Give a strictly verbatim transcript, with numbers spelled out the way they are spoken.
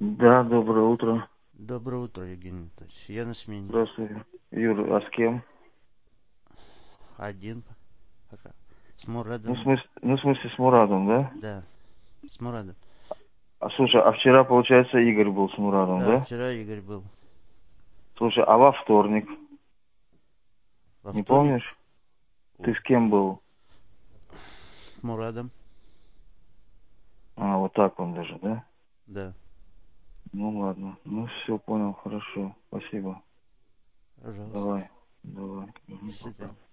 Да, доброе утро. Доброе утро, Евгений Анатольевич. Я на смене. Здравствуйте. Юр, а с кем? Один пока. С Ну, в Мурадом. смысле, ну, в смысле с Мурадом, да? Да, с Мурадом. А слушай, а вчера, получается, Игорь был с Мурадом, Да, да? вчера Игорь был. Слушай, а во вторник? Во Не вторник помнишь? Ты с кем был? с Мурадом. А, вот так он даже, да? Да, Ну, ладно. Ну, все, понял, хорошо. Спасибо. пожалуйста. Давай, давай. До Мгм, пока. свидания.